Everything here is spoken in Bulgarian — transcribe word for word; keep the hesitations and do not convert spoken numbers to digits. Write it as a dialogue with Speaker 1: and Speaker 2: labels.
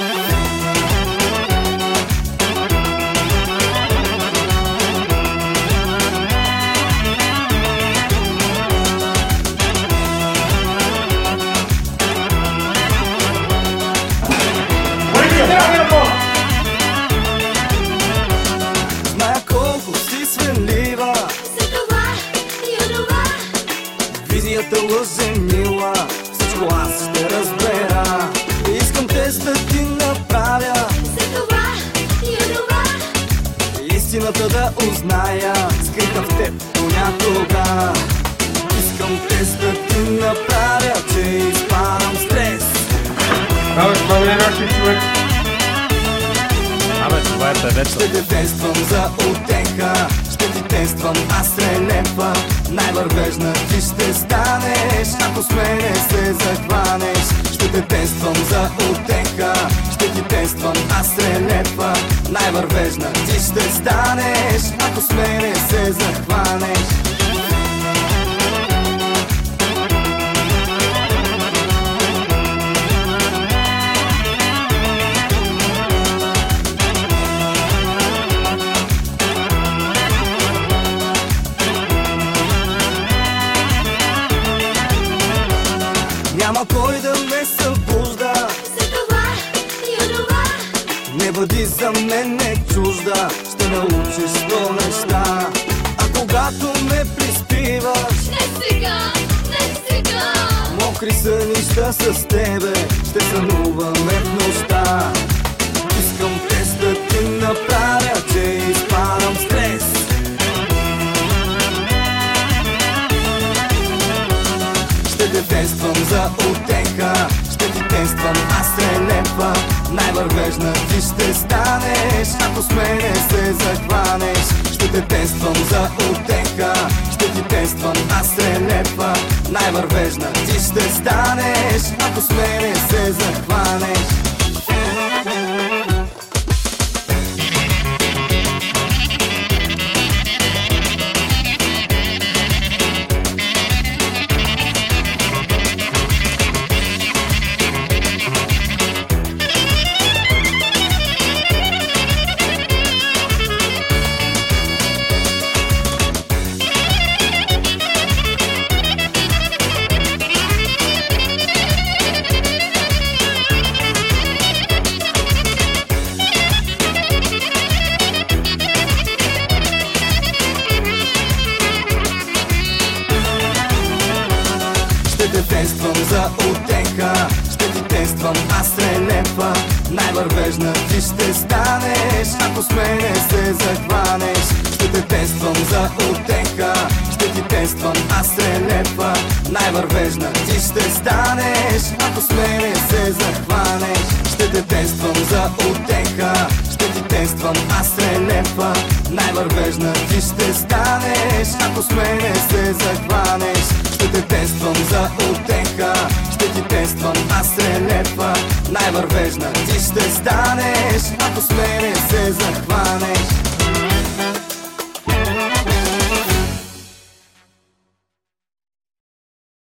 Speaker 1: Зная колко си свенлива,
Speaker 2: за това и онова.
Speaker 1: визията лъже мила, всичко аз ще разбера. Искам тест да ти направя,
Speaker 2: За това и онова.
Speaker 1: истината да узная, скрита в теб понякога. Искам тест да ти направя, че изпадам стрес.
Speaker 3: Абе, това не е нашия човек.
Speaker 4: Абе, това е певеца.
Speaker 1: Ще те тествам за утеха, ще ти тествам, аз релепа. Най-вървежна ти ще станеш, ако с мене се захванеш. Ще те тествам за утеха, ще ти тествам, аз релепа. Най-вървежна ти ще станеш, ако с мене се захванеш. Няма кой да ме събужда,
Speaker 2: За това и онова.
Speaker 1: не бъди за мен не чужда, ще научиш сто неща. А когато ме приспиваш,
Speaker 2: Не сега, не сега.
Speaker 1: мокри сънища с тебе, ще сънуваме в нощта. Искам тест да ти направя, че изпадам в стрес. Ще те тествам за утеха, ще ти тествам, аз релепа. Най-вървежна ти ще станеш, ако с мене се захванеш. Ще те тествам за утеха, ще ти тествам, аз релепа. Най-вървежна ти ще станеш, ако с мене се захванеш. Ще те тествам за утеха, ще ти тествам, аз релепа. Най-вървежна ти ще станеш, ако с мене се захванеш. Ще те тествам за утеха, ще ти тествам, аз релепа. Най-вървежна ти ще станеш, ако с мене се захванеш. Ще те тествам за утеха, ще ти тествам, аз релепа. Най-вървежна ти ще станеш, ако с мене се захванеш. Ще те тествам за утеха, ще ти тествам, аз релепа. Най-вървежна ти ще станеш, ако с мене се захванеш.